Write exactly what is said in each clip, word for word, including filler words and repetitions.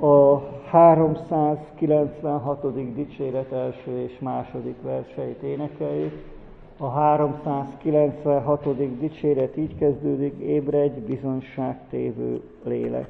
a háromszázkilencvenhatodik dicséret első és második verseit énekeljük. A háromszázkilencvenhatodik dicséret így kezdődik: ébredj, bizonyságtévő lélek.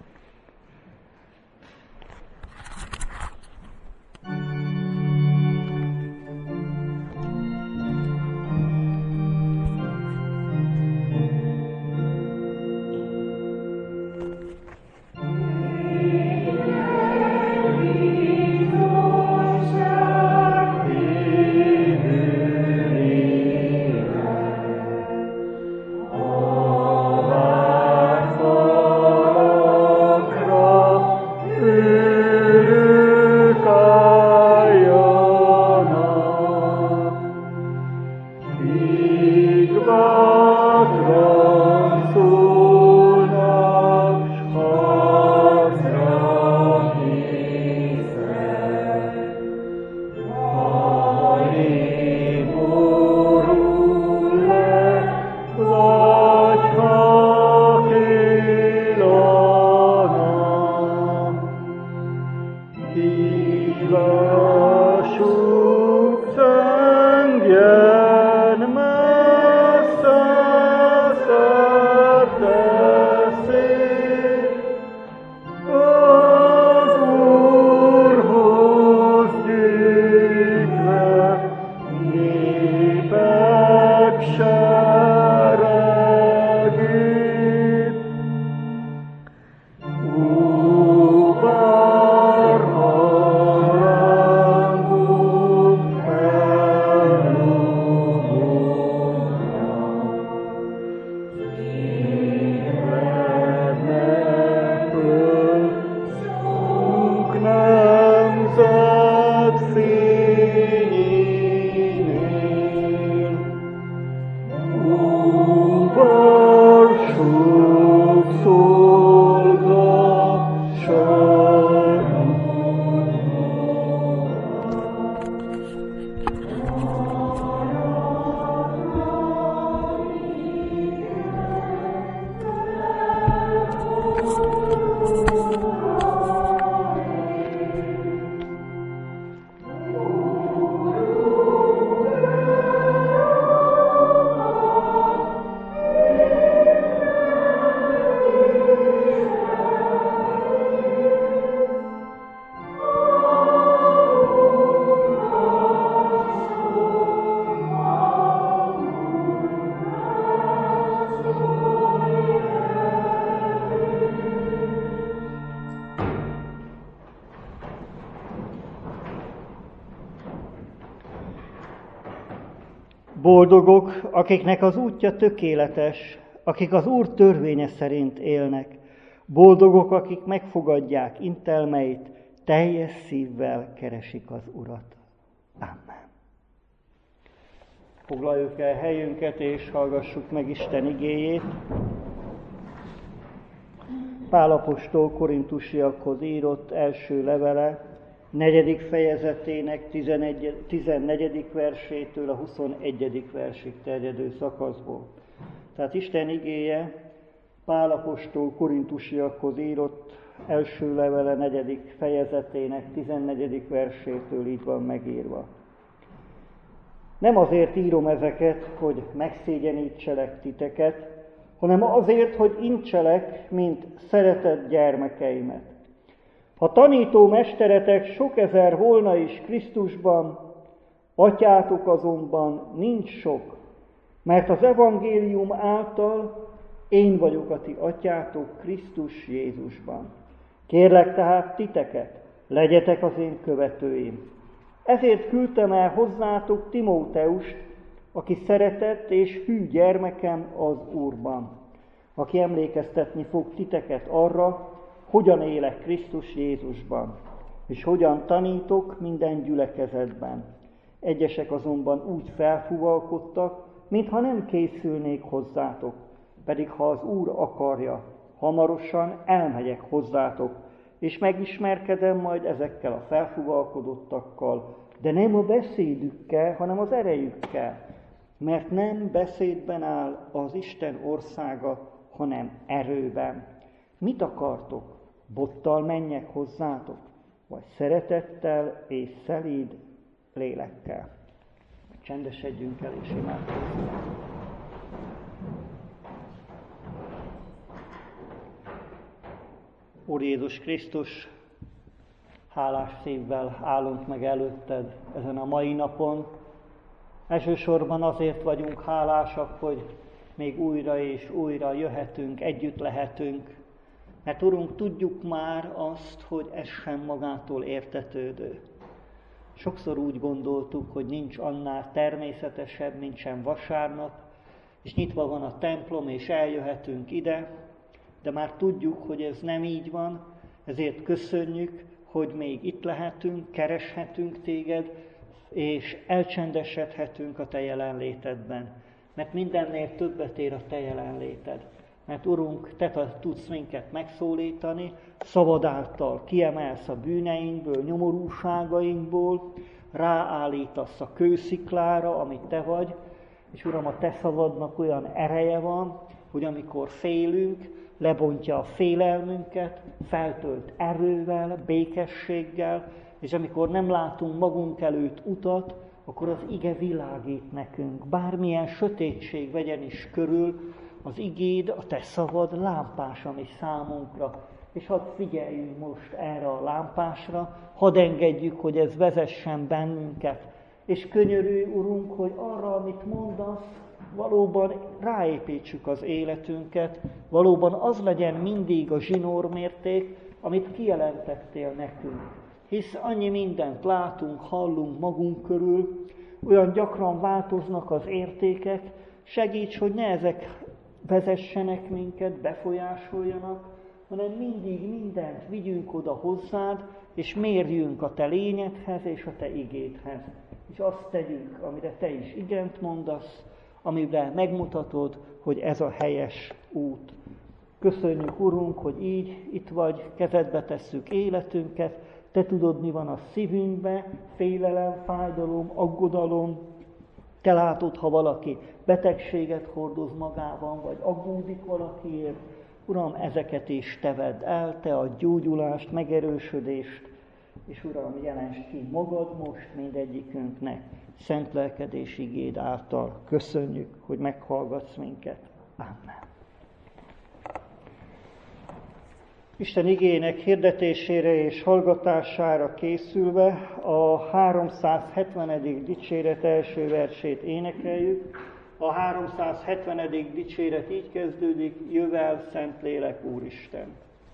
Boldogok, akiknek az útja tökéletes, akik az Úr törvénye szerint élnek. Boldogok, akik megfogadják intelmeit, teljes szívvel keresik az Urat. Amen. Foglaljuk el helyünket, és hallgassuk meg Isten igéjét. Pál apostol korintusiakhoz írott első levele, negyedik fejezetének tizennegyedik versétől a huszonegyedik versig terjedő szakaszból. Tehát Isten igéje Pál apostol korintusiakhoz írott első levele negyedik fejezetének tizennegyedik versétől így van megírva. Nem azért írom ezeket, hogy megszégyenítselek titeket, hanem azért, hogy intselek, mint szeretett gyermekeimet. Ha tanító mesteretek sok ezer volna is Krisztusban, atyátok azonban nincs sok, mert az evangélium által én vagyok a ti atyátok Krisztus Jézusban. Kérlek tehát titeket, legyetek az én követőim. Ezért küldtem el hozzátok Timóteust, aki szeretett és hű gyermekem az Úrban, aki emlékeztetni fog titeket arra, hogyan élek Krisztus Jézusban, és hogyan tanítok minden gyülekezetben. Egyesek azonban úgy felfúvalkodtak, mintha nem készülnék hozzátok, pedig ha az Úr akarja, hamarosan elmegyek hozzátok, és megismerkedem majd ezekkel a felfúvalkodottakkal, de nem a beszédükkel, hanem az erejükkel, mert nem beszédben áll az Isten országa, hanem erőben. Mit akartok? Bottal menjek hozzátok, vagy szeretettel és szelíd lélekkel. Csendesedjünk el és imádkozzunk. Úr Jézus Krisztus, hálás szívvel állunk meg előtted ezen a mai napon. Elsősorban azért vagyunk hálásak, hogy még újra és újra jöhetünk, együtt lehetünk, mert Urunk, tudjuk már azt, hogy ez sem magától értetődő. Sokszor úgy gondoltuk, hogy nincs annál természetesebb, mint sem vasárnap, és nyitva van a templom, és eljöhetünk ide, de már tudjuk, hogy ez nem így van, ezért köszönjük, hogy még itt lehetünk, kereshetünk téged, és elcsendesedhetünk a te jelenlétedben. Mert mindennél többet ér a te jelenléted. Mert Urunk, te tudsz minket megszólítani, szavad által kiemelsz a bűneinkből, nyomorúságainkból, ráállítasz a kősziklára, amit te vagy, és Uram, a te szavadnak olyan ereje van, hogy amikor félünk, lebontja a félelmünket, feltölt erővel, békességgel, és amikor nem látunk magunk előtt utat, akkor az ige világít nekünk. Bármilyen sötétség vegyen is körül, az igéd, a te szavad lámpás a mi számunkra. És hadd figyeljünk most erre a lámpásra, hadd engedjük, hogy ez vezessen bennünket. És könyörülj, Urunk, hogy arra, amit mondasz, valóban ráépítsük az életünket, valóban az legyen mindig a zsinórmérték, amit kijelentettél nekünk. Hisz annyi mindent látunk, hallunk magunk körül, olyan gyakran változnak az értékek, segíts, hogy ne ezek vezessenek minket, befolyásoljanak, hanem mindig mindent vigyünk oda hozzád, és mérjünk a te lényedhez és a te igédhez. És azt tegyünk, amire te is igent mondasz, amiben megmutatod, hogy ez a helyes út. Köszönjük, Urunk, hogy így itt vagy, kezedbe tesszük életünket, te tudod, mi van a szívünkbe, félelem, fájdalom, aggodalom. Te látod, ha valaki betegséget hordoz magában, vagy aggódik valakiért. Uram, ezeket is te vedd el, te a gyógyulást, megerősödést, és Uram, jelensd ki magad most mindegyikünknek, szent lelkedés igéd által. Köszönjük, hogy meghallgatsz minket. Amen. Isten igének hirdetésére és hallgatására készülve a háromszázhetvenedik dicséret első versét énekeljük. A háromszázhetvenedik dicséret így kezdődik: jövel, Szentlélek Úristen!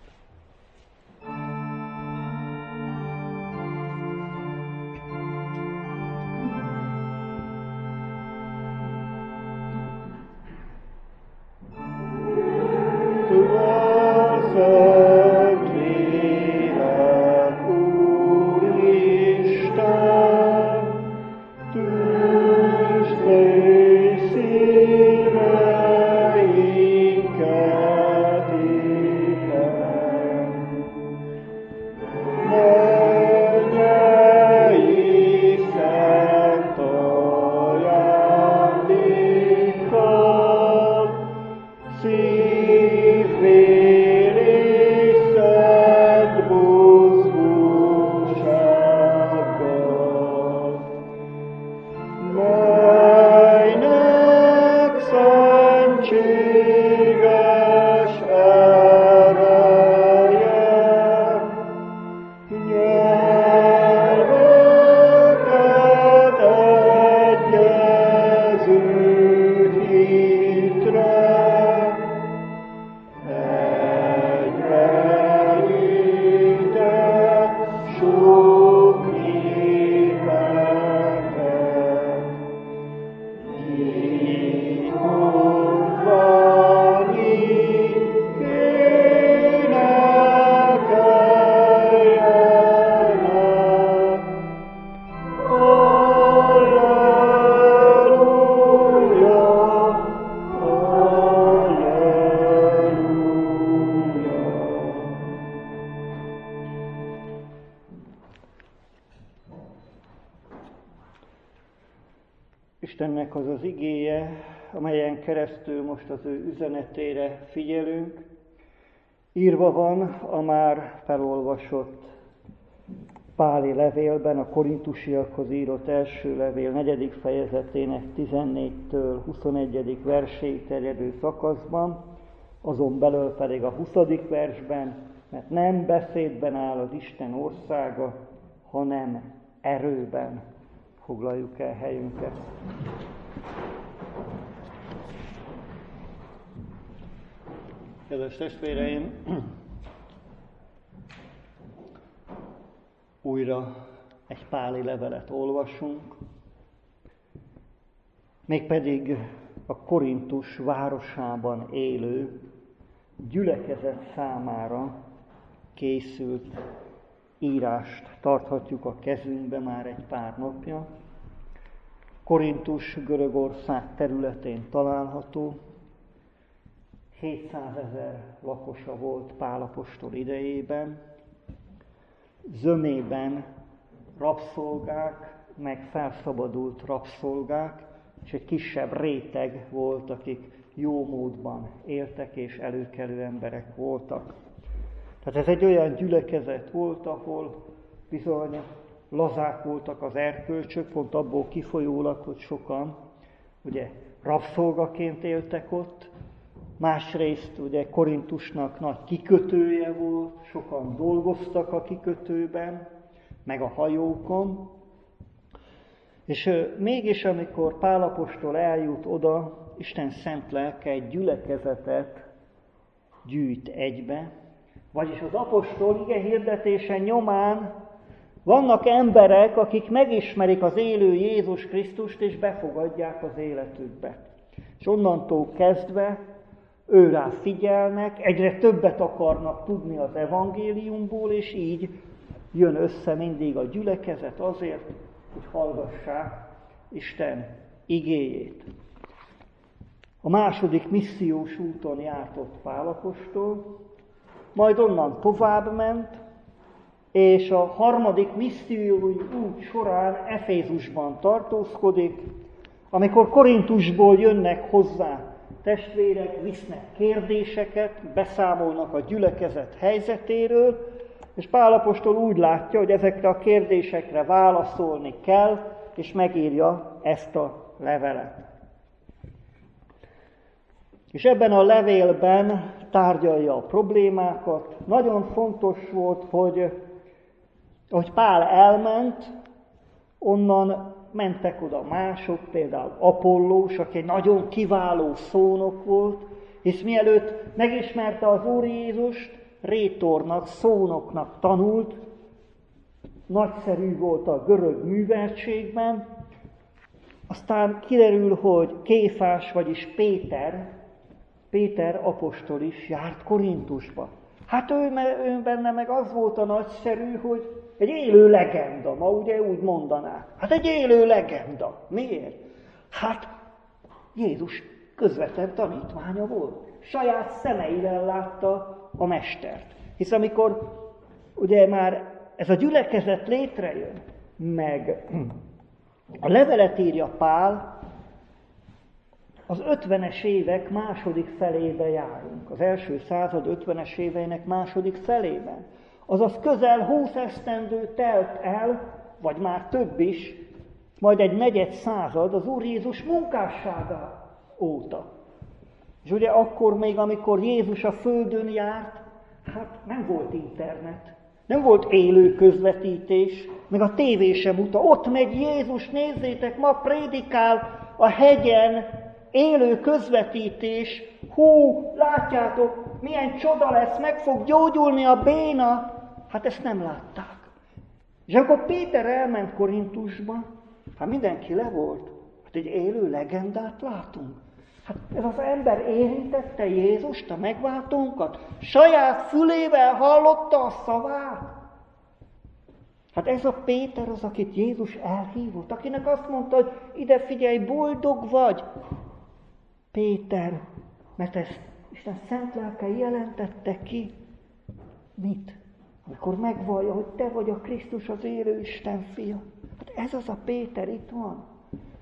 Istennek az az igéje, amelyen keresztül most az ő üzenetére figyelünk, Írva van a már felolvasott Páli levélben, a korintusiakhoz írott első levél negyedik fejezetének tizennégytől huszonegyedik verséig terjedő szakaszban, azon belül pedig a huszadik versben, mert nem beszédben áll az Isten országa, hanem erőben. Foglaljuk el helyünket. Kedves testvéreim, újra egy páli levelet olvasunk, mégpedig a Korintus városában élő gyülekezet számára készült írást tarthatjuk a kezünkbe már egy pár napja. Korintus Görögország területén található, hétszázezer lakosa volt Pál apostol idejében, zömében rabszolgák, meg felszabadult rabszolgák, és egy kisebb réteg volt, akik jó módban éltek és előkelő emberek voltak. Tehát ez egy olyan gyülekezet volt, ahol bizony lazák voltak az erkölcsök, pont abból kifolyólag, hogy sokan ugye rabszolgaként éltek ott, másrészt ugye Korintusnak nagy kikötője volt, sokan dolgoztak a kikötőben, meg a hajókon, és mégis amikor Pál apostol eljut oda, Isten szent lelke egy gyülekezetet gyűjt egybe, vagyis az apostol ige hirdetése nyomán vannak emberek, akik megismerik az élő Jézus Krisztust, és befogadják az életükbe. És onnantól kezdve őrá figyelnek, egyre többet akarnak tudni az evangéliumból, és így jön össze mindig a gyülekezet azért, hogy hallgassák Isten igéjét. A második missziós úton járt ott Pál apostol, majd onnan tovább ment, és a harmadik missziói út során Efézusban tartózkodik, amikor Korintusból jönnek hozzá testvérek, visznek kérdéseket, beszámolnak a gyülekezet helyzetéről, és Pál apostol úgy látja, hogy ezekre a kérdésekre válaszolni kell, és megírja ezt a levelet. És ebben a levélben tárgyalja a problémákat. Nagyon fontos volt, hogy ahogy Pál elment, onnan mentek oda mások, például Apollós, aki egy nagyon kiváló szónok volt, és mielőtt megismerte az Úr Jézust, rétornak, szónoknak tanult, nagyszerű volt a görög műveltségben, aztán kiderül, hogy Kéfás, vagyis Péter, Péter apostol is járt Korintusba. Hát ő, ő benne meg az volt a nagyszerű, hogy egy élő legenda, ma ugye úgy mondanák. Hát egy élő legenda. Miért? Hát Jézus közvetlen tanítványa volt. Saját szemeivel látta a mestert. Hisz amikor ugye már ez a gyülekezet létrejön, meg a levelet írja Pál, az ötvenes évek második felébe járunk. Az első század ötvenes éveinek második felében. Azaz közel húsz esztendő telt el, vagy már több is, majd egy negyed század az Úr Jézus munkássága óta. És ugye akkor még, amikor Jézus a földön járt, hát nem volt internet, nem volt élő közvetítés, meg a tévé sem muta. Ott megy Jézus, nézzétek, ma prédikál a hegyen, élő közvetítés, hú, látjátok, milyen csoda lesz, meg fog gyógyulni a béna. Hát ezt nem látták. És akkor Péter elment Korintusba, hát mindenki le volt. Hát egy élő legendát látunk. Hát ez az ember érintette Jézust, a megváltónkat, saját fülével hallotta a szavát. Hát ez a Péter az, akit Jézus elhívott, akinek azt mondta, hogy ide figyelj, boldog vagy, Péter, mert ezt Isten szent lelke jelentette ki. Mit? Amikor megvallja, hogy te vagy a Krisztus, az élő Isten fia. Hát ez az a Péter itt van.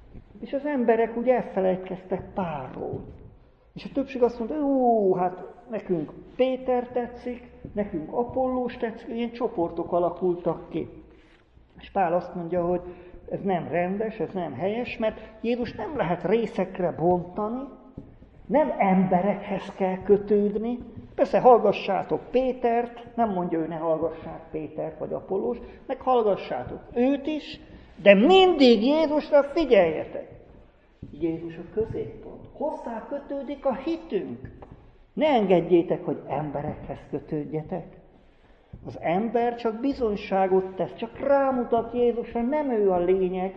És az emberek úgy elfelejtkeztek Pálról. És a többség azt mondta, ó, hát nekünk Péter tetszik, nekünk Apollós tetszik, ilyen csoportok alakultak ki. És Pál azt mondja, hogy ez nem rendes, ez nem helyes, mert Jézus nem lehet részekre bontani, nem emberekhez kell kötődni. Persze hallgassátok Pétert, nem mondja ő, ne hallgassák Pétert vagy Apollós, meg hallgassátok őt is, de mindig Jézusra figyeljetek. Jézus a középpont. Hozzá kötődik a hitünk. Ne engedjétek, hogy emberekhez kötődjetek. Az ember csak bizonyságot tesz, csak rámutat Jézusra, nem ő a lényeg.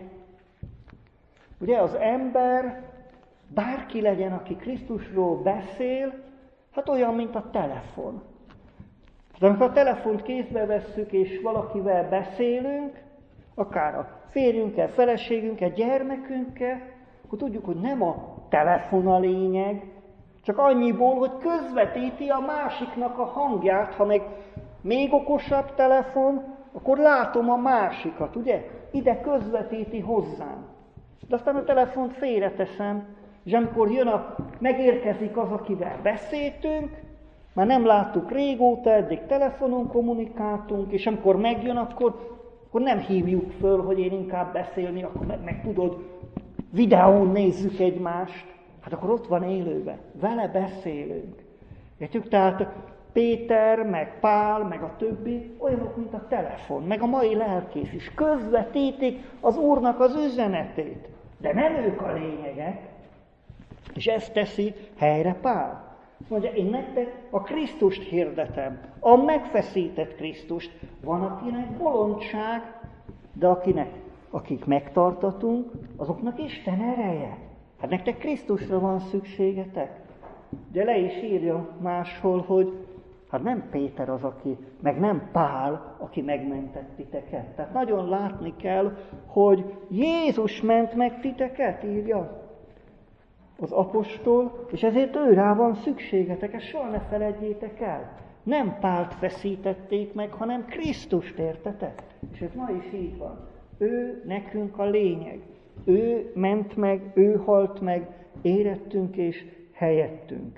Ugye az ember, bárki legyen, aki Krisztusról beszél, hát olyan, mint a telefon. De amikor a telefont kézbe vesszük, és valakivel beszélünk, akár a férjünkkel, feleségünkkel, gyermekünkkel, akkor tudjuk, hogy nem a telefon a lényeg, csak annyiból, hogy közvetíti a másiknak a hangját. Ha meg még okosabb telefon, akkor látom a másikat, ugye? Ide közvetíti hozzám. De aztán a telefont félreteszem, és amikor jön a, megérkezik az, akivel beszéltünk, már nem láttuk régóta, eddig telefonon kommunikáltunk, és amikor megjön, akkor, akkor nem hívjuk föl, hogy én inkább beszélni, akkor meg, meg tudod, videón nézzük egymást. Hát akkor ott van élőben, vele beszélünk. Értjük? Tehát Péter, meg Pál, meg a többi olyanok, mint a telefon, meg a mai lelkész is. Közvetítik az Úrnak az üzenetét, de nem ők a lényegek. És ezt teszi helyre Pál. Mondja, én nektek a Krisztust hirdetem, a megfeszített Krisztust. Van, akinek bolondság, de akinek, akik megtartatunk, azoknak Isten ereje. Hát nektek Krisztusra van szükségetek. De le is írja máshol, hogy hát nem Péter az, aki, meg nem Pál, aki megmentett titeket. Tehát nagyon látni kell, hogy Jézus ment meg titeket, írja az apostol, és ezért ő rá van szükségetek, ezt soha ne feledjétek el. Nem Pált feszítették meg, hanem Krisztust, értetek? És ez ma is így van. Ő nekünk a lényeg. Ő ment meg, ő halt meg, érettünk és helyettünk.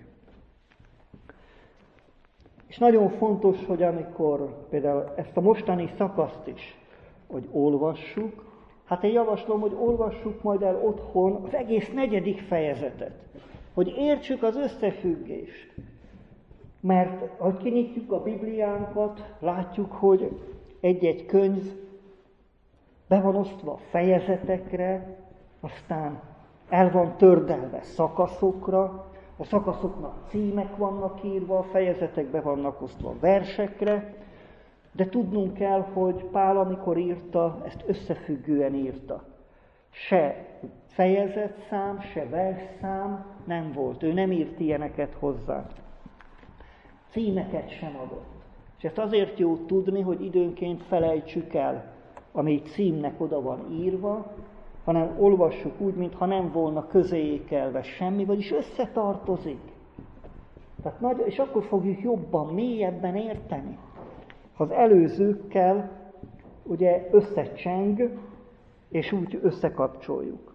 És nagyon fontos, hogy amikor például ezt a mostani szakaszt is, hogy olvassuk, hát én javaslom, hogy olvassuk majd el otthon az egész negyedik fejezetet, hogy értsük az összefüggést. Mert ha kinyitjuk a Bibliánkat, látjuk, hogy egy-egy könyv be van osztva fejezetekre, aztán el van tördelve szakaszokra, a szakaszoknak címek vannak írva, a fejezetek be vannak osztva versekre, de tudnunk kell, hogy Pál, amikor írta, ezt összefüggően írta. Se fejezetszám, se versszám nem volt. Ő nem írt ilyeneket hozzá. Címeket sem adott. És ezt azért jó tudni, hogy időnként felejtsük el, ami címnek oda van írva, hanem olvassuk úgy, mintha nem volna közéjékelve semmi, vagyis összetartozik. Tehát nagy, és akkor fogjuk jobban, mélyebben érteni. Ha az előzőkkel ugye összecseng, és úgy összekapcsoljuk.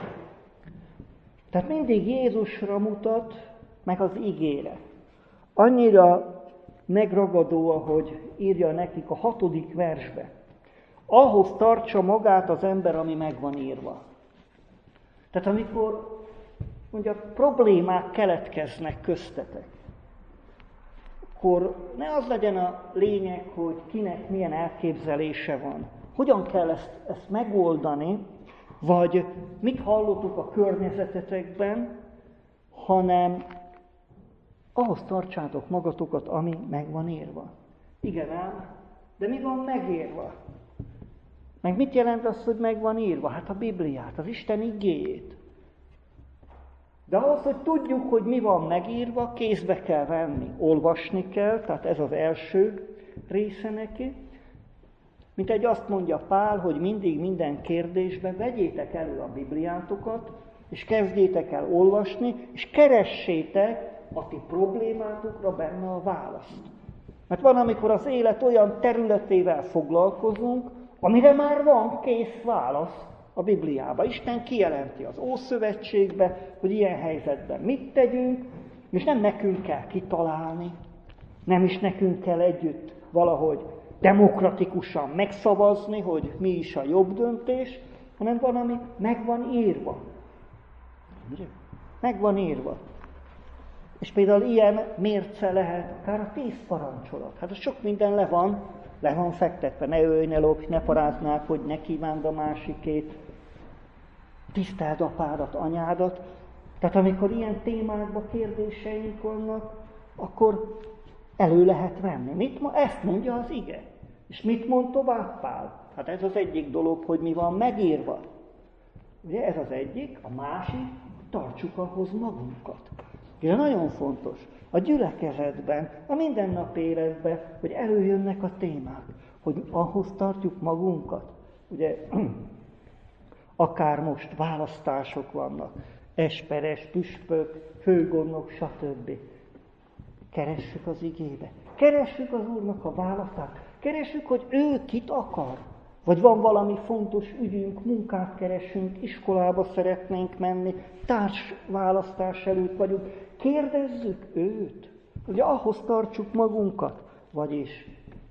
Tehát mindig Jézusra mutat, meg az igére. Annyira megragadó, ahogy írja nekik a hatodik versbe. Ahhoz tartsa magát az ember, ami meg van írva. Tehát amikor mondja, problémák keletkeznek köztetek, akkor ne az legyen a lényeg, hogy kinek milyen elképzelése van. Hogyan kell ezt, ezt megoldani, vagy mit hallottuk a környezetetekben, hanem ahhoz tartsátok magatokat, ami meg van írva. Igen ám, de mi van megírva? Meg mit jelent az, hogy meg van írva? Hát a Bibliát, az Isten igéjét. De ahhoz, hogy tudjuk, hogy mi van megírva, kézbe kell venni, olvasni kell, tehát ez az első része neki. Mint egy azt mondja Pál, hogy mindig minden kérdésben vegyétek elő a Bibliátokat, és kezdjétek el olvasni, és keressétek a ti problémátokra benne a választ. Mert van, amikor az élet olyan területével foglalkozunk, amire már van kész válasz a Bibliában. Isten kijelenti az Ószövetségbe, hogy ilyen helyzetben mit tegyünk, És nem nekünk kell kitalálni, nem is nekünk kell együtt valahogy demokratikusan megszavazni, hogy mi is a jobb döntés, hanem van, ami meg van írva. Meg van írva. És például ilyen mérce lehet akár a tíz parancsolat. Hát az sok minden le van, le van fektetve. Ne ölj, ne lopj, ne paráznák, hogy ne kívánd a másikét. Tiszteld apádat, anyádat. Tehát amikor ilyen témákban kérdéseink vannak, akkor elő lehet venni. Mit ma? Ezt mondja az ige. És mit mond tovább Pál? Hát ez az egyik dolog, hogy mi van megírva. Ugye ez az egyik, a másik, tartsuk ahhoz magunkat. Ez nagyon fontos. A gyülekezetben, a mindennapi életben, hogy előjönnek a témák, hogy ahhoz tartjuk magunkat. Ugye, akár most választások vannak, esperes, püspök, főgondnok, stb. Keressük az igébe. Keressük az Úrnak a választást. Keressük, hogy ő kit akar. Vagy van valami fontos ügyünk, munkát keresünk, iskolába szeretnénk menni, társválasztás előtt vagyunk. Kérdezzük őt, hogy ahhoz tartsuk magunkat. Vagyis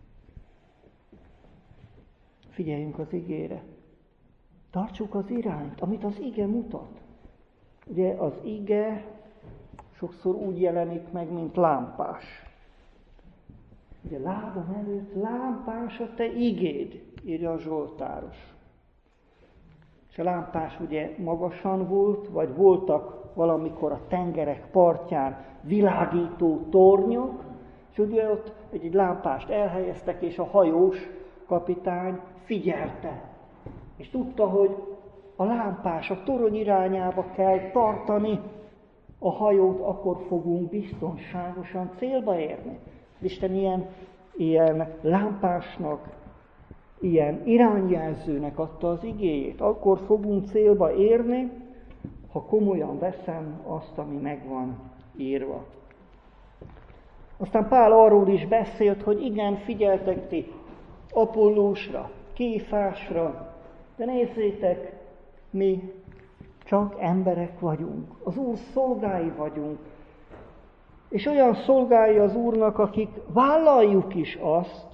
figyeljünk az igére. Tartsuk az irányt, amit az ige mutat. Ugye az ige sokszor úgy jelenik meg, mint lámpás. Ugye lábam előtt lámpás a te igéd, írja a Zsoltáros. És a lámpás ugye magasan volt, vagy voltak valamikor a tengerek partján világító tornyok, és ugye ott egy, egy lámpást elhelyeztek, és a hajós kapitány figyelte. És tudta, hogy a lámpás a torony irányába kell tartani a hajót, akkor fogunk biztonságosan célba érni. Isten ilyen, ilyen lámpásnak, ilyen irányjelzőnek adta az igéjét. Akkor fogunk célba érni, ha komolyan veszem azt, ami meg van írva. Aztán Pál arról is beszélt, hogy igen, figyeltek ti Apollósra, Kéfásra, de nézzétek, mi csak emberek vagyunk. Az Úr szolgái vagyunk. És olyan szolgái az Úrnak, akik vállaljuk is azt,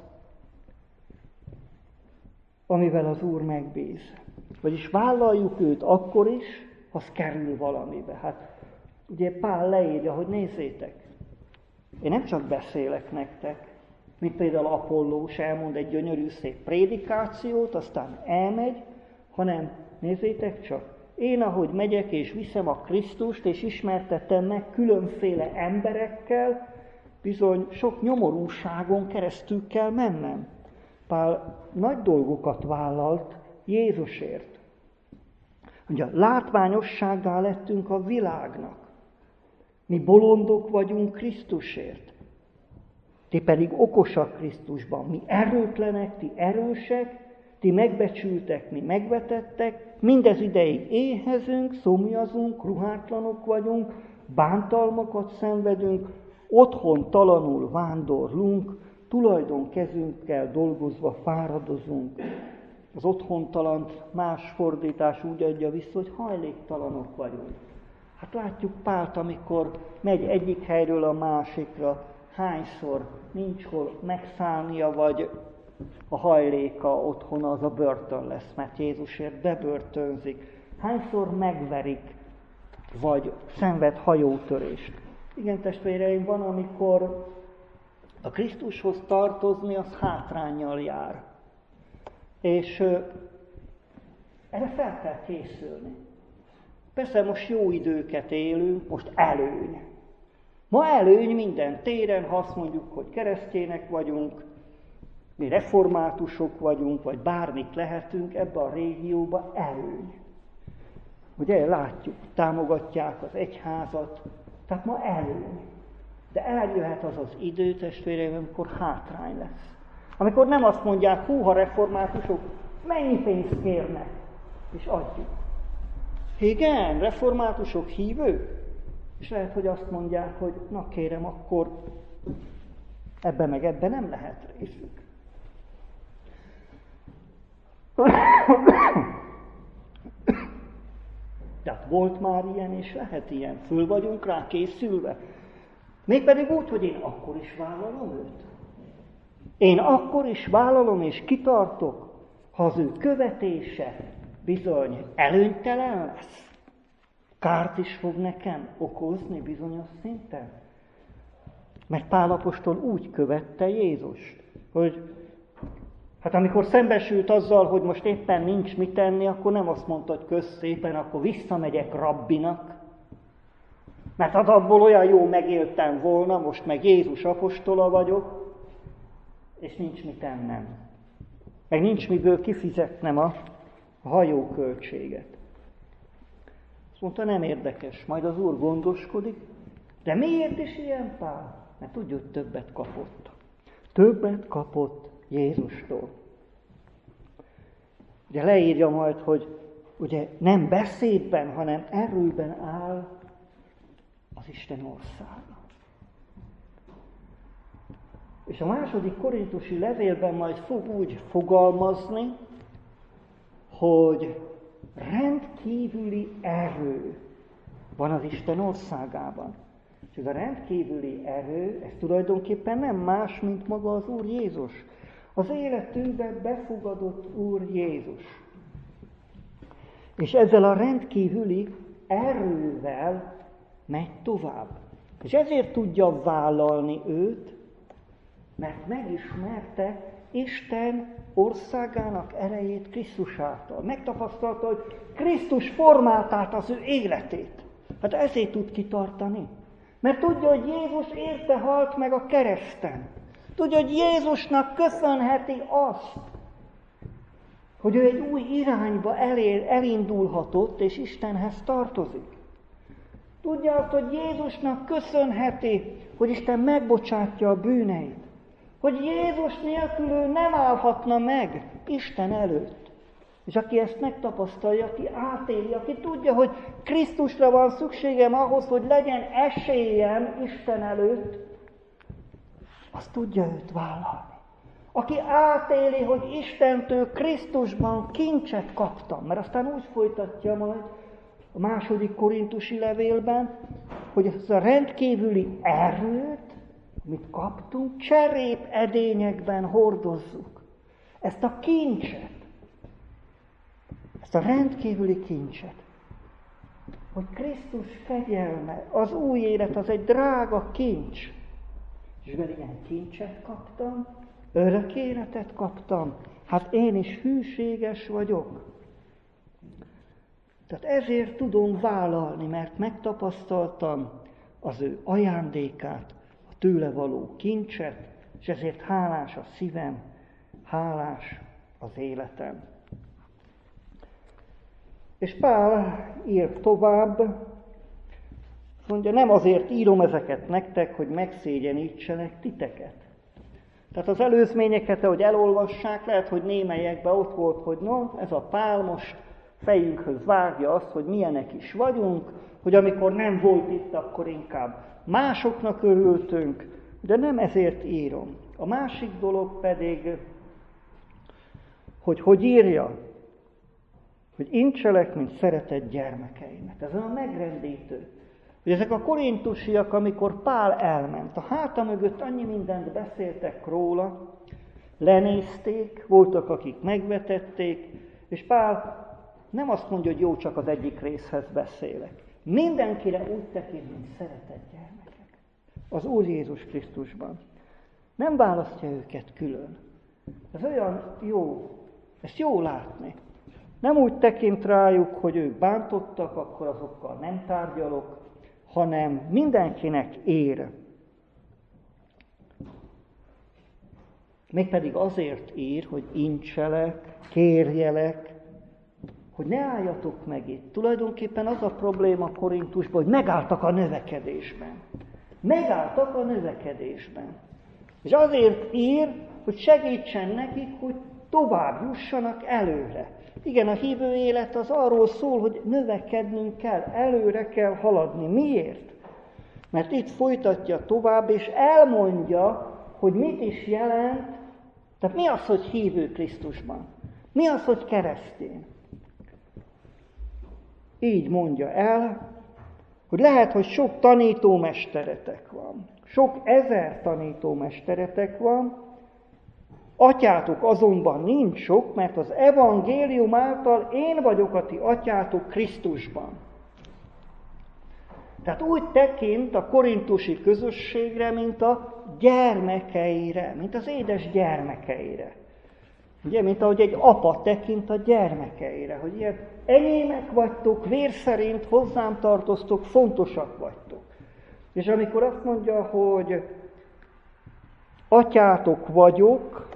amivel az Úr megbíz. Vagyis vállaljuk őt akkor is, ha az kerül valamibe. Hát ugye Pál leírja, hogy nézzétek, én nem csak beszélek nektek, mint például Apollós elmond egy gyönyörű szép prédikációt, aztán elmegy, hanem nézzétek csak, én ahogy megyek és viszem a Krisztust, és ismertetem meg különféle emberekkel, bizony sok nyomorúságon keresztül kell mennem. Pál nagy dolgokat vállalt Jézusért. Ugye látványossággá lettünk a világnak. Mi bolondok vagyunk Krisztusért. Ti pedig okosak Krisztusban. Mi erőtlenek, ti erősek, ti megbecsültek, mi megvetettek, mindez ideig éhezünk, szomjazunk, ruhátlanok vagyunk, bántalmakat szenvedünk, otthon talanul vándorlunk, tulajdonkezünkkel dolgozva fáradozunk. Az otthontalant más fordítás úgy adja vissza, hogy hajléktalanok vagyunk. Hát látjuk Pált, amikor megy egyik helyről a másikra, hányszor nincs hol megszállnia, vagy a hajléka otthona az a börtön lesz, mert Jézusért bebörtönzik. Hányszor megverik, vagy szenved hajótörést. Igen, testvéreim, van, amikor a Krisztushoz tartozni, az hátránnyal jár. És ö, erre fel kell készülni. Persze most jó időket élünk, most előny. Ma előny minden téren, ha azt mondjuk, hogy keresztjének vagyunk, mi reformátusok vagyunk, vagy bármit lehetünk, ebbe a régióba előny. Ugye látjuk, támogatják az egyházat, tehát ma előny. De eljöhet az az idő, testvéreim, amikor hátrány lesz. Amikor nem azt mondják, hú, ha reformátusok, mennyi pénzt kérnek, és adjuk. Igen, reformátusok hívők, és lehet, hogy azt mondják, hogy na kérem, akkor ebbe meg ebbe nem lehet részük. Tehát volt már ilyen, és lehet ilyen. Föl vagyunk rá készülve. Mégpedig úgy, hogy én akkor is vállalom őt. Én akkor is vállalom és kitartok, ha az ő követése bizony előnytelen lesz. Kárt is fog nekem okozni bizonyos szinten. Mert Pál apostol úgy követte Jézust, hogy hát amikor szembesült azzal, hogy most éppen nincs mit tenni, akkor nem azt mondta, hogy kösz szépen, akkor visszamegyek rabbinak, mert hát abból olyan jó megéltem volna, most meg Jézus apostola vagyok, és nincs mit ennem. Meg nincs miből kifizetnem a hajóköltséget. Azt mondta, nem érdekes, majd az Úr gondoskodik. De miért is ilyen Pál? Mert tudja, hogy többet kapott. Többet kapott Jézustól. Ugye leírja majd, hogy ugye nem beszédben, hanem erőben áll az Isten országa. És a második korintusi levélben majd fog úgy fogalmazni, hogy rendkívüli erő van az Isten országában. És ez a rendkívüli erő, ez tulajdonképpen nem más, mint maga az Úr Jézus. Az életünkbe befogadott Úr Jézus. És ezzel a rendkívüli erővel megy tovább. És ezért tudja vállalni őt, mert megismerte Isten országának erejét Krisztus által. Megtapasztalta, hogy Krisztus formált át az ő életét. Hát ezért tud kitartani. Mert tudja, hogy Jézus érte halt meg a kereszten. Tudja, hogy Jézusnak köszönheti azt, hogy ő egy új irányba elér, elindulhatott, és Istenhez tartozik. Tudja azt, hogy Jézusnak köszönheti, hogy Isten megbocsátja a bűneit. Hogy Jézus nélkül ő nem állhatna meg Isten előtt. És aki ezt megtapasztalja, aki átéli, aki tudja, hogy Krisztusra van szükségem ahhoz, hogy legyen esélyem Isten előtt, az tudja őt vállalni. Aki átéli, hogy Istentől Krisztusban kincset kaptam, mert aztán úgy folytatja majd a második korintusi levélben, hogy ez a rendkívüli erőt, amit kaptunk, cserép edényekben hordozzuk. Ezt a kincset, ezt a rendkívüli kincset, hogy Krisztus kegyelme, az új élet, az egy drága kincs. És mivel ilyen kincset kaptam, örök életet kaptam, hát én is hűséges vagyok. Tehát ezért tudom vállalni, mert megtapasztaltam az ő ajándékát, a tőle való kincset, és ezért hálás a szívem, hálás az életem. És Pál ír tovább, mondja, nem azért írom ezeket nektek, hogy megszégyenítsenek titeket. Tehát az előzményeket, ahogy elolvassák, lehet, hogy némelyekben ott volt, hogy no, ez a Pál most fejünkhöz vágja azt, hogy milyenek is vagyunk, hogy amikor nem volt itt, akkor inkább másoknak örültünk, de nem ezért írom. A másik dolog pedig, hogy hogy írja, hogy incselek, mint szeretett gyermekeimet. Ez a megrendítő. Hogy ezek a korintusiak, amikor Pál elment, a háta mögött annyi mindent beszéltek róla, lenézték, voltak, akik megvetették, és Pál nem azt mondja, hogy jó, csak az egyik részhez beszélek. Mindenkire úgy tekint, mint szeretett gyermekek. Az Úr Jézus Krisztusban. Nem választja őket külön. Ez olyan jó, ezt jó látni. Nem úgy tekint rájuk, hogy ők bántottak, akkor azokkal nem tárgyalok, hanem mindenkinek ér. Mégpedig azért ír, hogy incselek, kérjelek, hogy ne álljatok meg itt. Tulajdonképpen az a probléma Korintusban, hogy megálltak a növekedésben. Megálltak a növekedésben. És azért ír, hogy segítsen nekik, hogy tovább jussanak előre. Igen, a hívő élet az arról szól, hogy növekednünk kell, előre kell haladni. Miért? Mert itt folytatja tovább, és elmondja, hogy mit is jelent, tehát mi az, hogy hívő Krisztusban? Mi az, hogy keresztény? Így mondja el, hogy lehet, hogy sok tanítómesteretek van, Sok ezer tanítómesteretek van, atyátok azonban nincs sok, mert az evangélium által én vagyok a ti atyátok Krisztusban. Tehát úgy tekint a korintusi közösségre, mint a gyermekeire, mint az édes gyermekeire. Ugye, mint ahogy egy apa tekint a gyermekeire, hogy ilyen enyémek vagytok, vér szerint hozzám tartoztok, fontosak vagytok. És amikor azt mondja, hogy atyátok vagyok,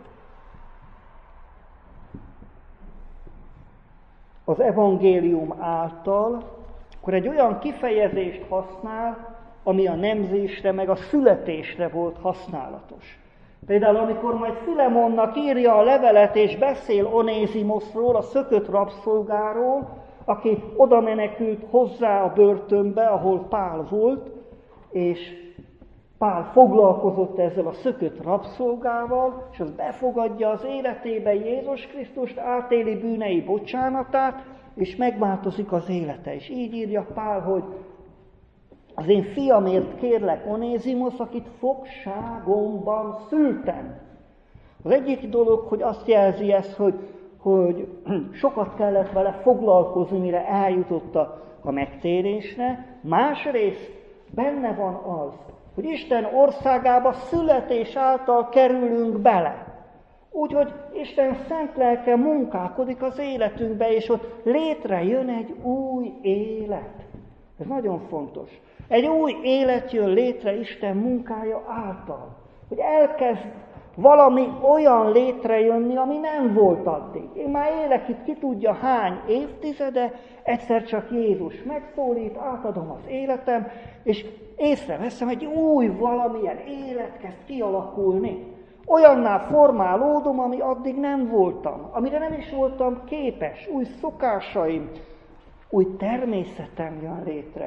az evangélium által, akkor egy olyan kifejezést használ, ami a nemzésre, meg a születésre volt használatos. Például, amikor majd Filemonnak írja a levelet, és beszél Onézimoszról, a szökött rabszolgáról, aki oda menekült hozzá a börtönbe, ahol Pál volt, és Pál foglalkozott ezzel a szökött rabszolgával, és az befogadja az életébe Jézus Krisztust, átéli bűnei bocsánatát, és megváltozik az élete. És így írja Pál, hogy az én fiamért kérlek Onézimosz, akit fogságomban szültem. Az egyik dolog, hogy azt jelzi ez, hogy, hogy sokat kellett vele foglalkozni, mire eljutott a, a megtérésre. Másrészt benne van az, hogy Isten országába születés által kerülünk bele. Úgyhogy Isten szent lelke munkálkodik az életünkbe, és ott létrejön egy új élet. Ez nagyon fontos. Egy új élet jön létre Isten munkája által. Hogy elkezd valami olyan létrejönni, ami nem volt addig. Én már élek itt ki tudja hány évtizede, egyszer csak Jézus megszólít, átadom az életem, és észreveszem, egy új valamilyen élet kezd kialakulni. Olyanná formálódom, ami addig nem voltam, amire nem is voltam képes, új szokásaim, új természetem jön létre.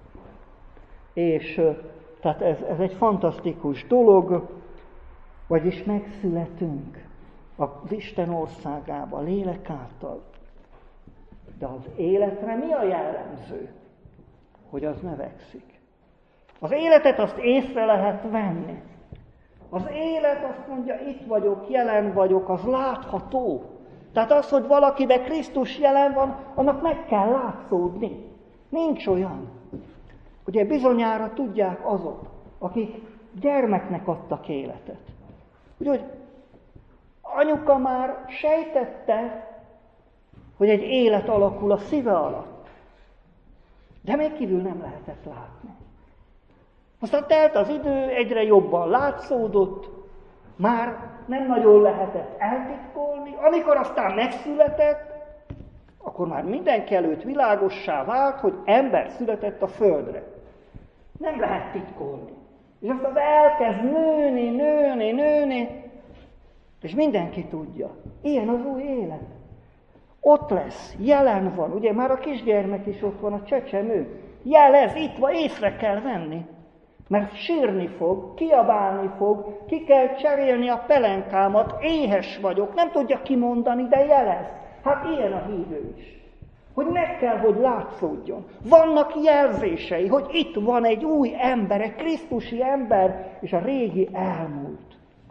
És tehát ez, ez egy fantasztikus dolog, vagyis megszületünk az Isten országába, a lélek által. De az életre mi a jellemző? Hogy az növekszik. Az életet azt észre lehet venni. Az élet azt mondja, itt vagyok, jelen vagyok, az látható. Tehát az, hogy valakiben Krisztus jelen van, annak meg kell látszódni. Nincs olyan. Ugye bizonyára tudják azok, akik gyermeknek adtak életet. Úgyhogy anyuka már sejtette, hogy egy élet alakul a szíve alatt. De még kívül nem lehetett látni. Aztán telt az idő, egyre jobban látszódott, már nem nagyon lehetett eltitkolni. Amikor aztán megszületett, akkor már mindenki előtt világossá vált, hogy ember született a földre. Nem lehet titkolni. És aztán elkezd nőni, nőni, nőni, és mindenki tudja. Ilyen az új élet. Ott lesz, jelen van. Ugye már a kisgyermek is ott van, a csecsemő. Jelez, itt van, észre kell venni. Mert sírni fog, kiabálni fog, ki kell cserélni a pelenkámat, éhes vagyok, nem tudja kimondani, de jelez. Hát ilyen a hívő is. Hogy meg kell, hogy látszódjon. Vannak jelzései, hogy itt van egy új ember, egy krisztusi ember, és a régi elmúlt.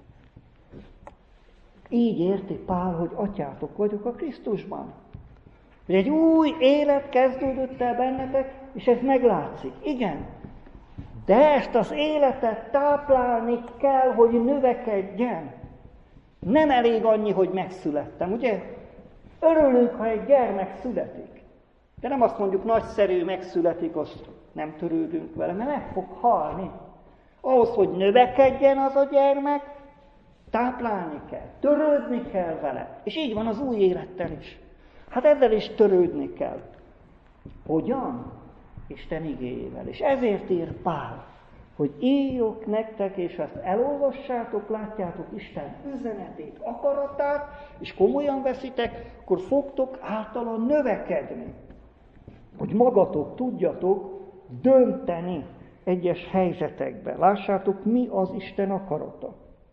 Így érti Pál, hogy atyátok vagyok a Krisztusban. Hogy egy új élet kezdődött el bennetek, és ez meglátszik. Igen. De ezt az életet táplálni kell, hogy növekedjen. Nem elég annyi, hogy megszülettem, ugye? Örülünk, ha egy gyermek születik. De nem azt mondjuk, nagyszerű, megszületik, azt nem törődünk vele, mert meg fog halni. Ahhoz, hogy növekedjen az a gyermek, táplálni kell, törődni kell vele. És így van az új élettel is. Hát ezzel is törődni kell. Hogyan? Isten igéjével. És ezért ír Pál, hogy írjuk nektek, és ezt elolvassátok, látjátok Isten üzenetét, akaratát, és komolyan veszitek, akkor fogtok általa növekedni. Hogy magatok tudjatok dönteni egyes helyzetekben. Lássátok, mi az Isten akarata.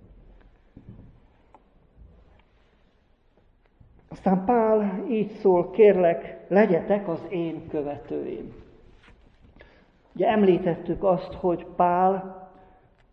Aztán Pál így szól, kérlek, legyetek az én követőim. Ugye említettük azt, hogy Pál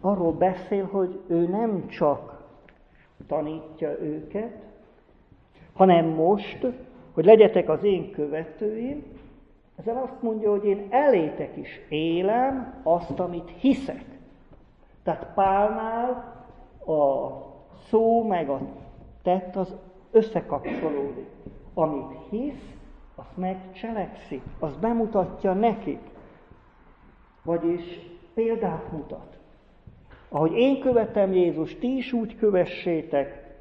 arról beszél, hogy ő nem csak tanítja őket, hanem most, hogy legyetek az én követőim, ezzel azt mondja, hogy én elétek is élem azt, amit hiszek. Tehát Pálnál a szó meg a tett az összekapcsolódik. Amit hisz, azt megcselekszik, azt bemutatja nekik. Vagyis példát mutat. Ahogy én követem Jézust, ti is úgy kövessétek.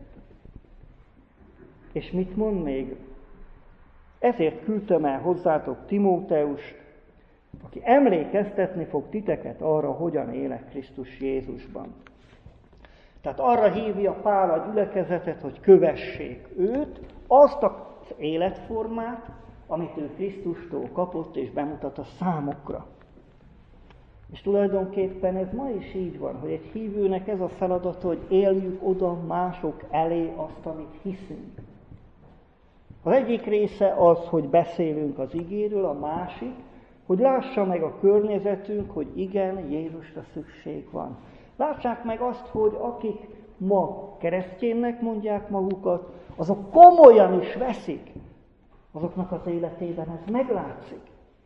És mit mond még? Ezért küldtem el hozzátok Timóteust, aki emlékeztetni fog titeket arra, hogyan élek Krisztus Jézusban. Tehát arra hívja Pál a gyülekezetet, hogy kövessék őt, azt az életformát, amit ő Krisztustól kapott és bemutat a számukra. És tulajdonképpen ez ma is így van, hogy egy hívőnek ez a feladat, hogy éljük oda mások elé azt, amit hiszünk. Az egyik része az, hogy beszélünk az igéről, a másik, hogy lássa meg a környezetünk, hogy igen, Jézusra szükség van. Lássák meg azt, hogy akik ma keresztjénnek mondják magukat, azok komolyan is veszik. Azoknak az életében ez meglátszik.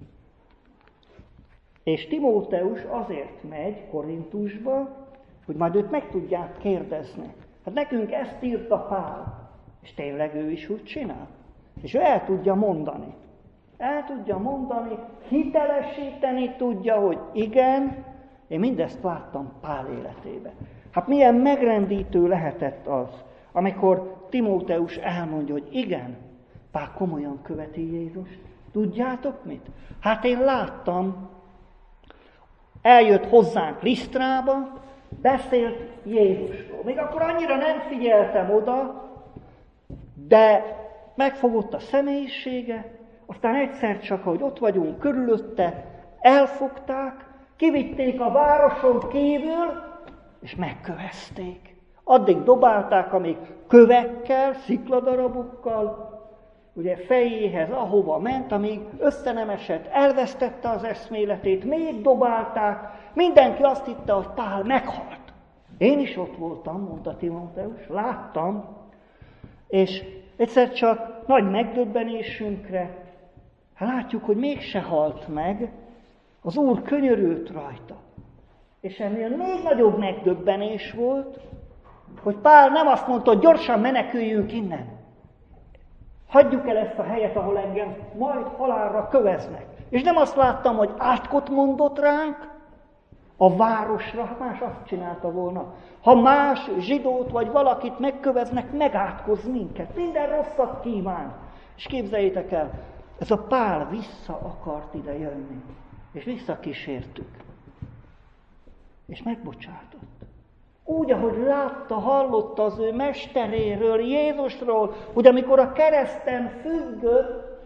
És Timóteus azért megy Korintusba, hogy majd őt meg tudják kérdezni. Hát nekünk ezt írta Pál, és tényleg ő is úgy csinál. És ő el tudja mondani. El tudja mondani, hitelesíteni tudja, hogy igen, én mindezt láttam Pál életébe. Hát milyen megrendítő lehetett az, amikor Timóteus elmondja, hogy igen, Pál komolyan követi Jézust. Tudjátok mit? Hát én láttam, eljött hozzánk Lisztrába, beszélt Jézusról. Még akkor annyira nem figyeltem oda, de megfogott a személyisége, aztán egyszer csak, ahogy ott vagyunk körülötte, elfogták, kivitték a városon kívül, és megkövezték. Addig dobálták, amíg kövekkel, szikladarabokkal, ugye fejéhez, ahova ment, amíg össze nem esett, elvesztette az eszméletét, még dobálták, mindenki azt hitte, hogy Pál meghalt. Én is ott voltam, mondta Timóteus, láttam, és egyszer csak nagy megdöbbenésünkre, hát látjuk, hogy mégse halt meg, az Úr könyörült rajta. És ennél még nagyobb megdöbbenés volt, hogy Pál nem azt mondta, hogy gyorsan meneküljünk innen. Hagyjuk el ezt a helyet, ahol engem majd halálra köveznek. És nem azt láttam, hogy átkot mondott ránk a városra, ha más azt csinálta volna. Ha más zsidót vagy valakit megköveznek, megátkoz minket. Minden rosszat kíván. És képzeljétek el, ez a Pál vissza akart ide jönni. És visszakísértük. És megbocsátott. Úgy, ahogy látta, hallotta az ő mesteréről, Jézusról, hogy amikor a kereszten függött,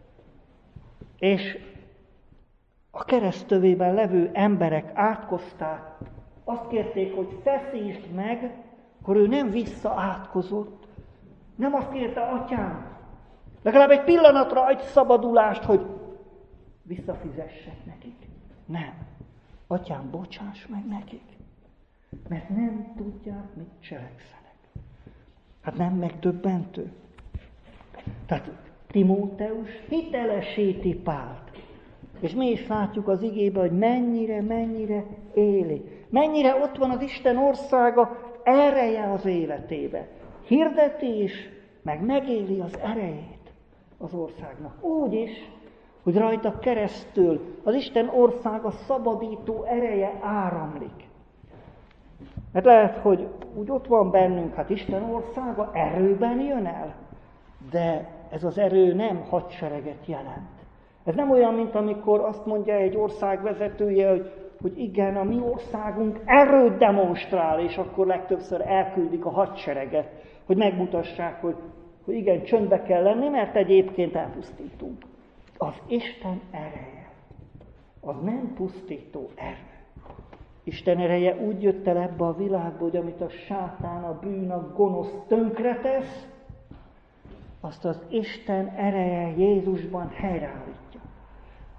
és a keresztövében levő emberek átkozták, azt kérték, hogy feszítsd meg, akkor ő nem visszaátkozott. Nem azt kérte, atyám, legalább egy pillanatra adj szabadulást, hogy visszafizessek nekik. Nem. Atyám, bocsáss meg nekik. Mert nem tudják, mit cselekszenek. Hát nem megdöbbentő? Tehát Timóteus hitelesíti Pált. És mi is látjuk az igében, hogy mennyire, mennyire éli. Mennyire ott van az Isten országa ereje az életébe. Hirdeti is, meg megéli az erejét az országnak. Úgy is, hogy rajta keresztül az Isten országa szabadító ereje áramlik. Mert lehet, hogy úgy ott van bennünk, hát Isten országa erőben jön el, de ez az erő nem hadsereget jelent. Ez nem olyan, mint amikor azt mondja egy ország vezetője, hogy, hogy igen, a mi országunk erőt demonstrál, és akkor legtöbbször elküldik a hadsereget, hogy megmutassák, hogy, hogy igen, csöndbe kell lenni, mert egyébként elpusztítunk. Az Isten ereje, az nem pusztító erő. Isten ereje úgy jött el ebbe a világba, hogy amit a sátán, a bűn, a gonosz tönkretesz, azt az Isten ereje Jézusban helyreállítja.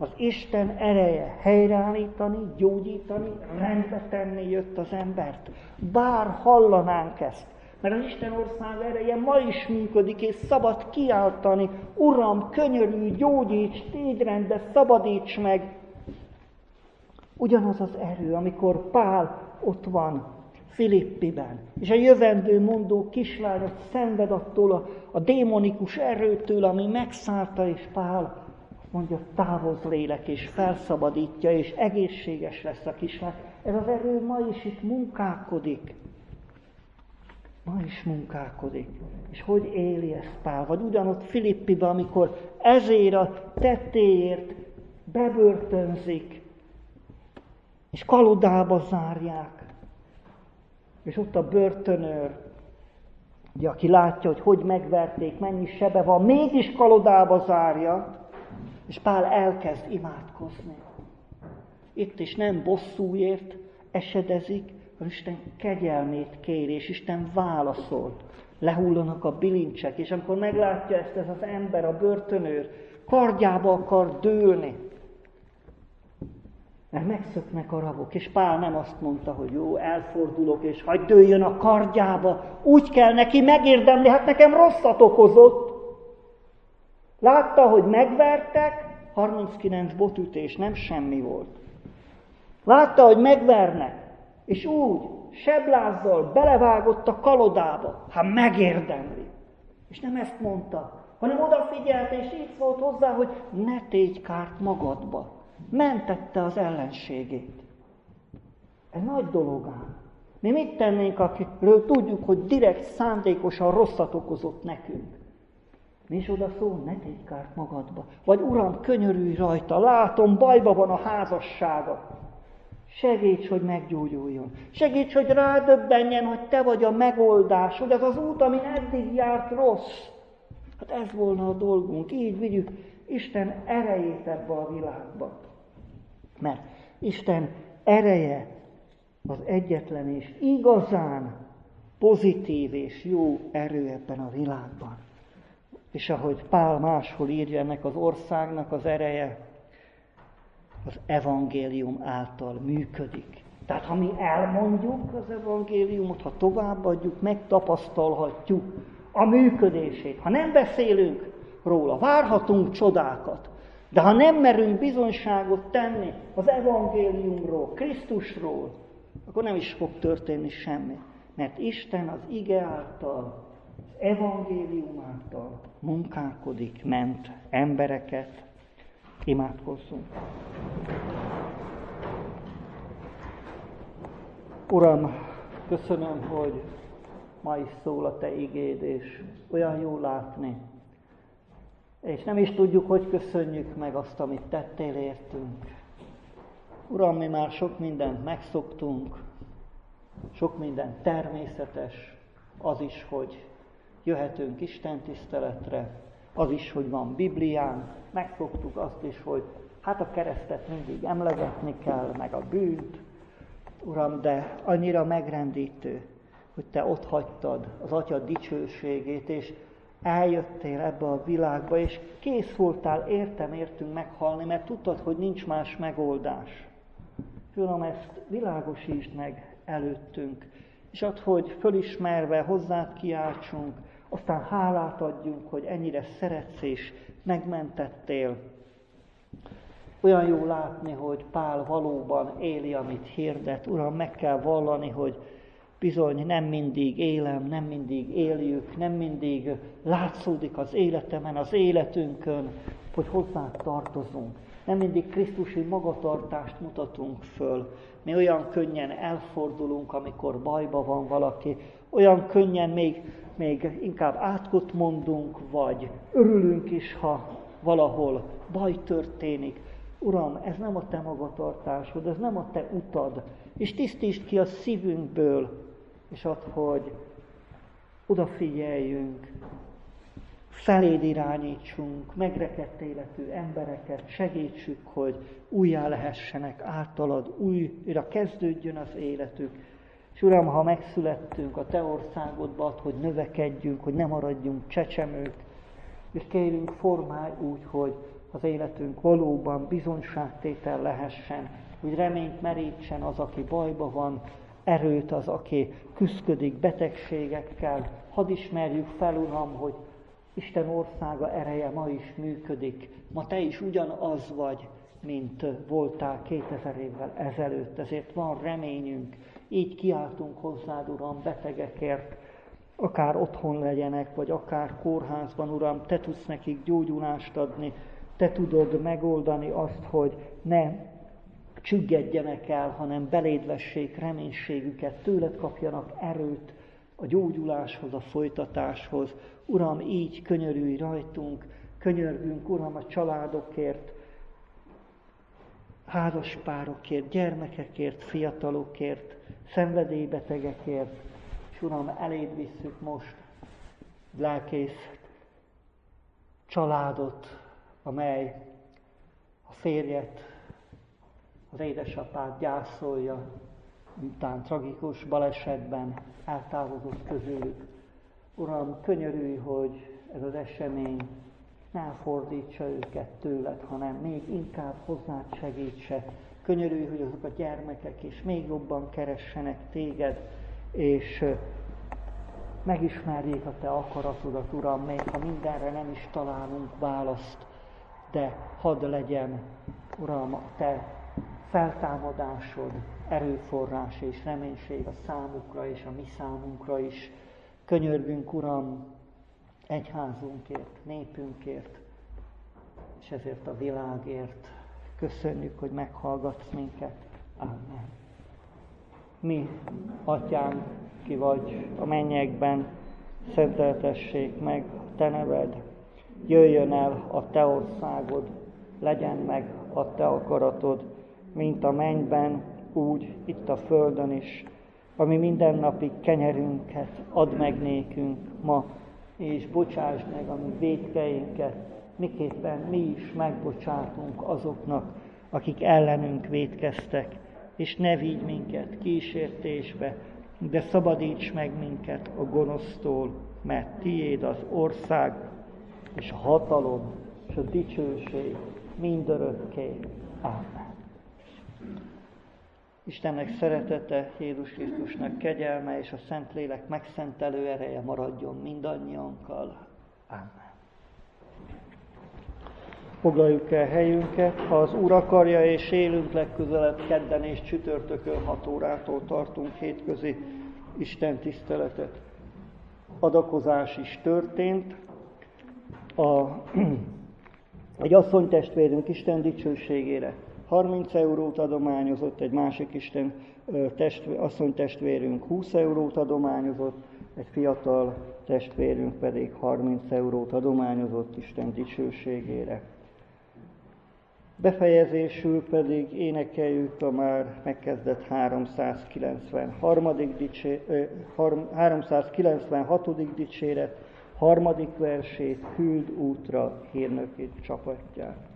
Az Isten ereje helyreállítani, gyógyítani, rendbe tenni jött az embert. Bár hallanánk ezt, mert az Isten ország ereje ma is működik, és szabad kiáltani, Uram, könyörülj, gyógyíts, tégy rendbe, szabadíts meg. Ugyanaz az erő, amikor Pál ott van Filippiben, és a jövendő mondó kislányot szenved attól a, a démonikus erőtől, ami megszállta, és Pál mondja, távozz lélek, és felszabadítja, és egészséges lesz a kislány. Ez az erő ma is itt munkálkodik. Ma is munkálkodik. És hogy éli ezt Pál? Vagy ugyanott Filippiben, amikor ezért a tettéért bebörtönzik, és kalodába zárják. És ott a börtönőr, ugye, aki látja, hogy hogy megverték, mennyi sebe van, mégis kalodába zárja, és Pál elkezd imádkozni. Itt is nem bosszúért esedezik, hanem Isten kegyelmét kér, és Isten válaszolt. Lehullanak a bilincsek, és amikor meglátja ezt ez az ember, a börtönőr, kardjába akar dőlni. Mert megszöknek a rabok, és Pál nem azt mondta, hogy jó, elfordulok, és hagyd dőljön a kardjába, úgy kell neki megérdemli, hát nekem rosszat okozott. Látta, hogy megvertek, harminckilenc botütés, nem semmi volt. Látta, hogy megvernek, és úgy, seblázzal belevágott a kalodába, hát megérdemli. És nem ezt mondta, hanem odafigyelt, és így szólt hozzá, hogy ne tégy kárt magadba. Mentette az ellenségét. Ez nagy dolog ám. Mi mit tennénk, akikről tudjuk, hogy direkt szándékosan rosszat okozott nekünk? Mi is oda szól, ne tégy kárt magadba. Vagy Uram, könyörülj rajta, látom, bajba van a házassága. Segíts, hogy meggyógyuljon. Segíts, hogy rádöbbenjen, hogy te vagy a megoldás, hogy az az út, amin eddig járt rossz. Hát ez volna a dolgunk, így vigyük Isten erejét ebbe a világba. Mert Isten ereje az egyetlen és igazán pozitív és jó erő ebben a világban. És ahogy Pál máshol írja, ennek az országnak az ereje az evangélium által működik. Tehát ha mi elmondjuk az evangéliumot, ha továbbadjuk, megtapasztalhatjuk a működését. Ha nem beszélünk róla, várhatunk csodákat, de ha nem merünk bizonyságot tenni az evangéliumról, Krisztusról, akkor nem is fog történni semmi. Mert Isten az ige által, az evangélium által munkálkodik, ment embereket. Imádkozzunk. Uram, köszönöm, hogy ma is szól a Te igéd, és olyan jó látni. És nem is tudjuk, hogy köszönjük meg azt, amit tettél értünk. Uram, mi már sok mindent megszoktunk, sok minden természetes, az is, hogy jöhetünk Isten tiszteletre, az is, hogy van Bibliánk, megszoktuk azt is, hogy hát a keresztet mindig emlegetni kell, meg a bűnt. Uram, de annyira megrendítő, hogy Te ott hagytad az Atya dicsőségét, és eljöttél ebbe a világba, és kész voltál értem értünk meghalni, mert tudtad, hogy nincs más megoldás. Uram, ezt világosítsd meg előttünk, és add, hogy fölismerve hozzád kiáltsunk, aztán hálát adjunk, hogy ennyire szeretsz és megmentettél. Olyan jó látni, hogy Pál valóban éli, amit hirdet. Uram, meg kell vallani, hogy bizony nem mindig élem, nem mindig éljük, nem mindig látszódik az életemen, az életünkön, hogy hozzád tartozunk. Nem mindig krisztusi magatartást mutatunk föl. Mi olyan könnyen elfordulunk, amikor bajba van valaki, olyan könnyen még, még inkább átkot mondunk, vagy örülünk is, ha valahol baj történik. Uram, ez nem a Te magatartásod, ez nem a Te utad, és tisztítsd ki a szívünkből, és add, hogy odafigyeljünk, feléd irányítsunk, megrekedt életű embereket, segítsük, hogy újjá lehessenek általad, újra kezdődjön az életük. És Uram, ha megszülettünk a Te országodba, add, hogy növekedjünk, hogy ne maradjunk csecsemők, és kérünk, formálj úgy, hogy az életünk valóban bizonyságtétel lehessen, hogy reményt merítsen az, aki bajba van, erőt az, aki küszködik betegségekkel. Hadd ismerjük fel, Uram, hogy Isten országa ereje ma is működik. Ma Te is ugyanaz vagy, mint voltál kétezer évvel ezelőtt, ezért van reményünk. Így kiáltunk hozzád, Uram, betegekért, akár otthon legyenek, vagy akár kórházban, Uram, Te tudsz nekik gyógyulást adni, Te tudod megoldani azt, hogy ne csüggedjenek el, hanem beléd vessék reménységüket, tőled kapjanak erőt a gyógyuláshoz, a folytatáshoz. Uram, így könyörülj rajtunk, könyörgünk, Uram, a családokért, házaspárokért, gyermekekért, fiatalokért, szenvedélybetegekért, és Uram, eléd visszük most lelkész családot, amely a férjet, az édesapát gyászolja, miután tragikus balesetben eltávozott közülük. Uram, könyörülj, hogy ez az esemény ne fordítsa őket tőled, hanem még inkább hozzád segítse. Könyörülj, hogy azok a gyermekek is még jobban keressenek téged, és megismerjék a te akaratodat, Uram, még ha mindenre nem is találunk választ, de hadd legyen, Uram, a te feltámadásod, erőforrás és reménység a számukra és a mi számunkra is. Könyörgünk, Uram, egyházunkért, népünkért, és ezért a világért. Köszönjük, hogy meghallgatsz minket. Amen. Mi, Atyánk, ki vagy a mennyekben, szenteltessék meg a te neved, jöjjön el a te országod, legyen meg a te akaratod, mint a mennyben, úgy itt a földön is. Ami mindennapi kenyerünket add meg nékünk ma, és bocsásd meg a mi vétkeinket, miképpen mi is megbocsátunk azoknak, akik ellenünk vétkeztek, és ne vigy minket kísértésbe, de szabadíts meg minket a gonosztól, mert tiéd az ország, és a hatalom, és a dicsőség mindörökké. Amen. Istennek szeretete, Jézus Krisztusnak kegyelme és a Szentlélek megszentelő ereje maradjon mindannyiunkkal. Amen. Foglaljuk el helyünket, ha az Úr akarja, és élünk legközelebb kedden és csütörtökön hat órától tartunk hétközi Isten tiszteletet. Adakozás is történt. A, egy asszonytestvérünk Isten dicsőségére harminc eurót adományozott, egy másik Isten testvér, asszonytestvérünk húsz eurót adományozott, egy fiatal testvérünk pedig harminc eurót adományozott Isten dicsőségére. Befejezésül pedig énekeljük a már megkezdett háromszázkilencvenharmadik dicsé, háromszázkilencvenhatodik dicséret, harmadik versét, Küld útra hírnöki csapatját.